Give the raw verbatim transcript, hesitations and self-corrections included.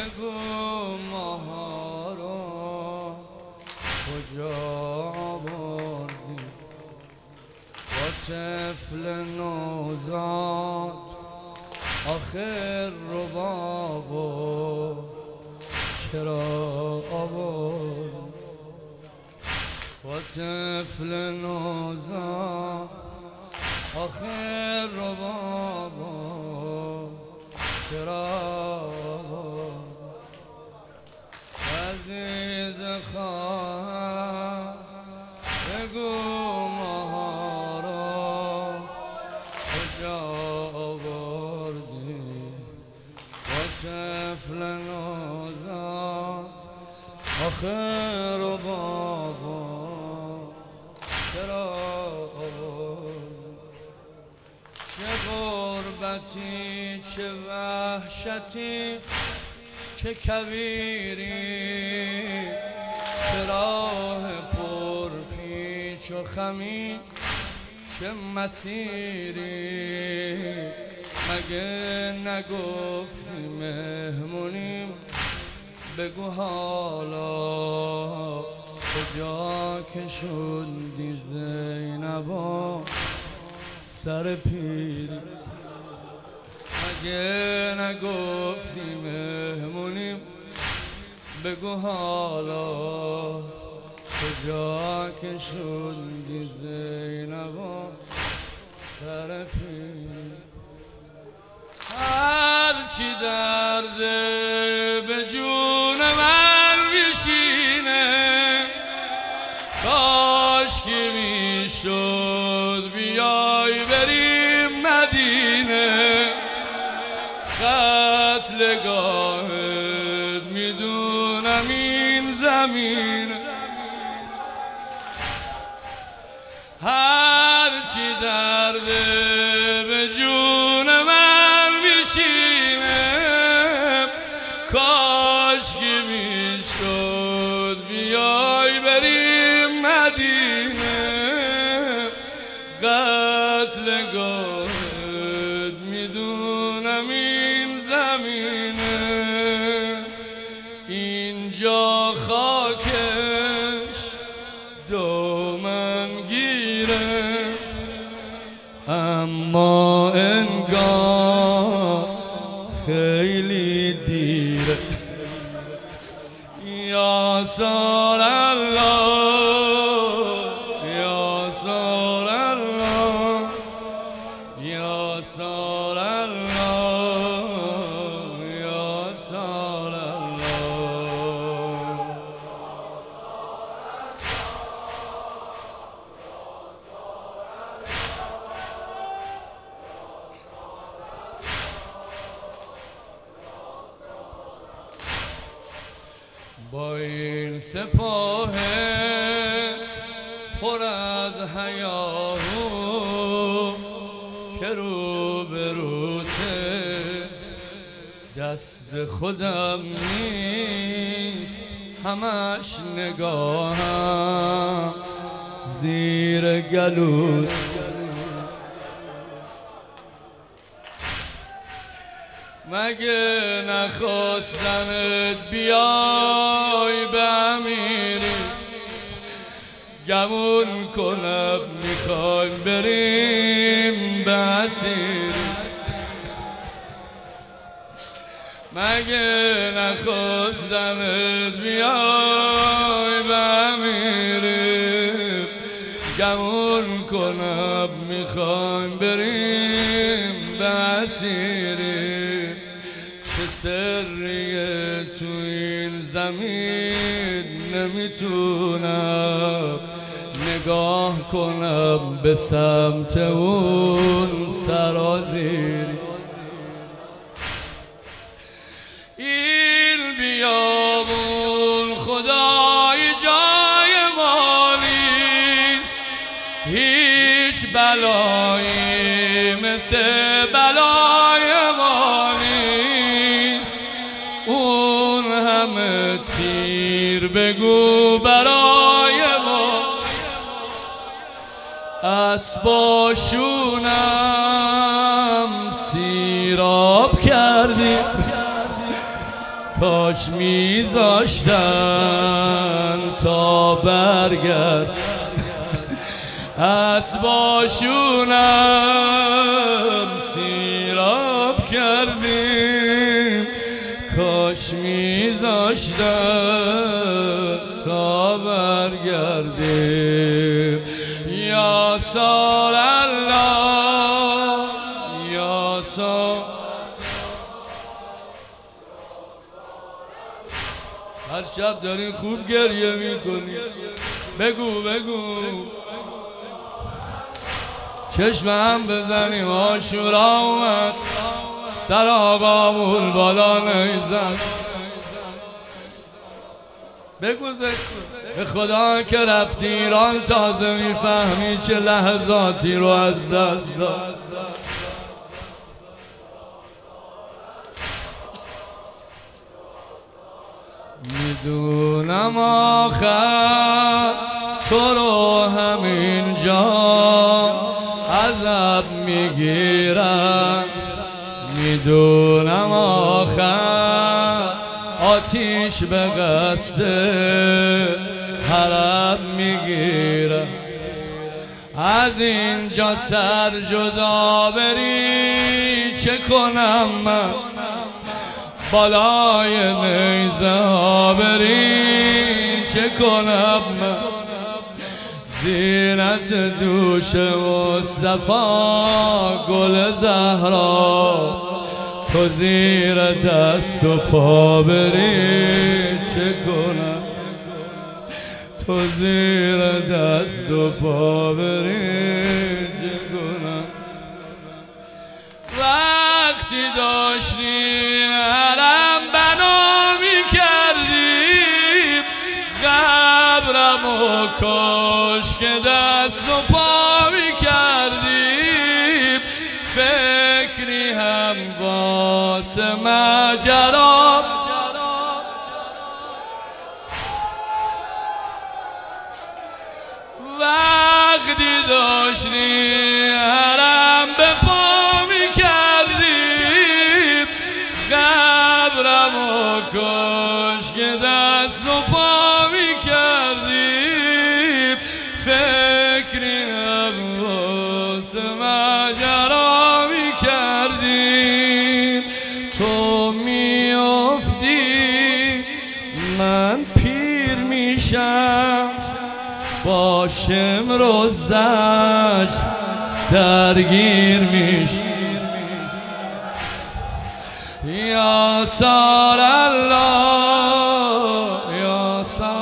بگو ماها رو کجا بردی با طفل نوزاد آخر ربابو چرا آورد با طفل نوزاد آخر ربابو چرا آورد عزیز خواهر بگو ماها رو کجا آوردی با طفل نوزاد آخر ربابو چرا آورد چه غربتی چه وحشتی چه کویری چه راه پر پیچ و خمی چه مسیری مگه نگفتی مهمونیم بگو حالا کجا کشوندی زینبا سر پیری مگه نگفتی مهمونیم بگو حالا کجا کشوندی زینبا سر پیری هرچی درده به جون من میشینه کاش که میشد بیای بریم مدینه قتلگاهت میدونم این زمین هرچی درده به جون من میشینه کاش که میشد بیای بریم مدینه قتلگاهت میدونم این زمینه اینجا خاکش دامنگیره اما انگار خیلی دیره یا سال الله یا سال الله یا سال الله یا سال الله با این سپاه پر از هیاهو که رو به روته دست خودم نیست همش نگاهم زیر گلوت مگه نخواستمت بیای به امیری گمون کنم میخوایم بریم به اسیری مگه نخواستمت بیای به امیری گمون کنم میخوایم بریم به اسیری چه سریه تو این زمین نمیتونم نگاه کنم به سمت اون سرازیری این بیابون خدای جای ما نیست هیچ بلایی مثل بلای ما نیست اون همه تیر بگو برای ما اسباشونم سیراب کردی کاش میذاشتن تا برگرد اسباشونم سیراب کردیم، کاش میذاشتن تا برگردیم. یا سار الله یا سار، هر شب دارین خوب گریه میکنی، بگو بگو چشم هم بزنیم عاشورا اومد، سر آقامون بالا نیزد. بگو به خدا که رفتی ایران تازه میفهمی چه لحظاتی رو از دست داد. میدونم آخر تو رو همینجا عذاب میگیرم، میدونم آخر آتیش به قصد حرم میگیرم. از اینجا سر جدا بری چه کنم من، بالای نیزه ها بری چه کنم من، زینت دوش مصطفی گل زهرا تو زیر دست و پا بری چه کنم، تو زیر دست و پا بری چه کنم. وقتی داشتی حرم بنا میکردیم، قبرم و کاش که دست و پا میکردیم، فکری هم واسه ماجرا وقتی داشتی حرم به پا میکردیم، قبرم و کاش که دست و پا میکردیم، فکری هم واسه ماجرا میکردیم. تو میافتی من پیر میشم، با شمر و زجر درگیر میش. یا سار الله یا سار